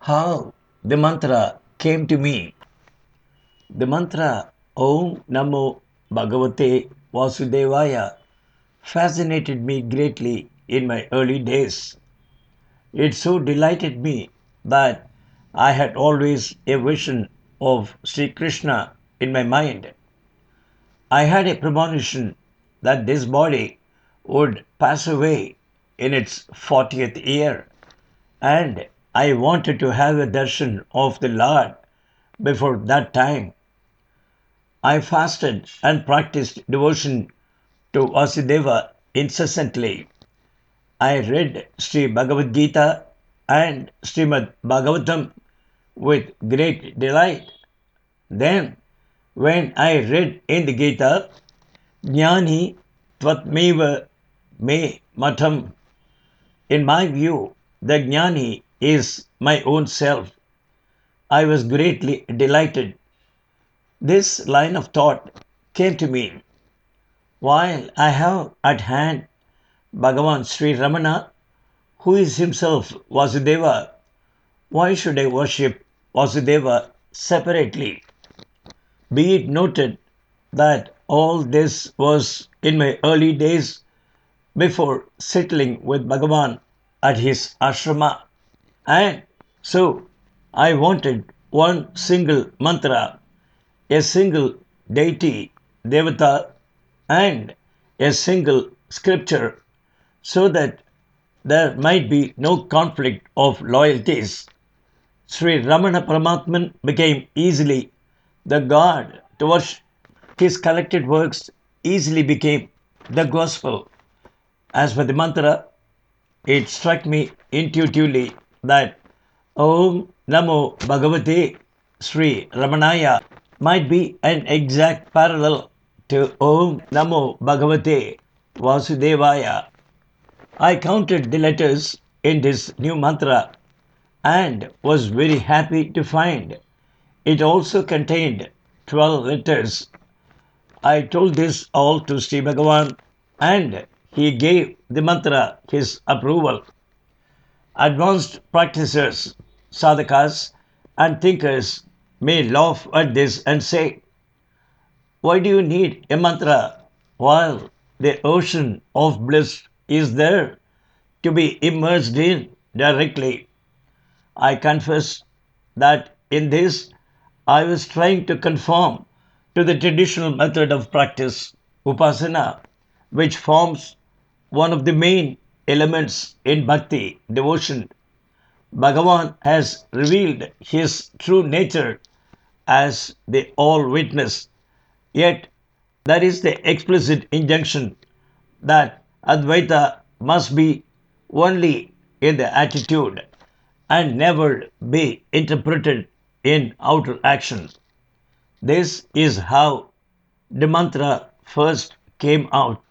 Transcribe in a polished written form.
How the mantra came to me. The mantra Om Namo Bhagavate Vasudevaya fascinated me greatly in my early days. It so delighted me that I had always a vision of Sri Krishna in my mind. I had a premonition that this body would pass away in its 40th year, and I wanted to have a darshan of the Lord before that time. I fasted and practiced devotion to Vasudeva incessantly. I read Sri Bhagavad Gita and Srimad Bhagavatam with great delight. Then, when I read in the Gita, Jnani Tvatmeva Me Matam, in my view, the Jnani is my own self. I was greatly delighted. This line of thought came to me while I have at hand Bhagavan Sri Ramana, who is himself Vasudeva. Why should I worship Vasudeva separately? Be it noted that all this was in my early days before settling with Bhagavan at his ashrama. And so I wanted one single mantra, a single deity, devata, and a single scripture so that there might be no conflict of loyalties. Sri Ramana Paramatman became easily the God to worship. His collected works easily became the gospel. As for the mantra, it struck me intuitively that Om Namo Bhagavate Sri Ramanaya might be an exact parallel to Om Namo Bhagavate Vasudevaya. I counted the letters in this new mantra and was very happy to find it also contained 12 letters. I told this all to Sri Bhagavan and he gave the mantra his approval. Advanced practitioners, sadhakas, and thinkers may laugh at this and say, why do you need a mantra while the ocean of bliss is there to be immersed in directly? I confess that in this I was trying to conform to the traditional method of practice, upasana, which forms one of the main elements in bhakti, devotion. Bhagavan has revealed his true nature as the all witness, yet there is the explicit injunction that Advaita must be only in the attitude and never be interpreted in outer action. This is how the mantra first came out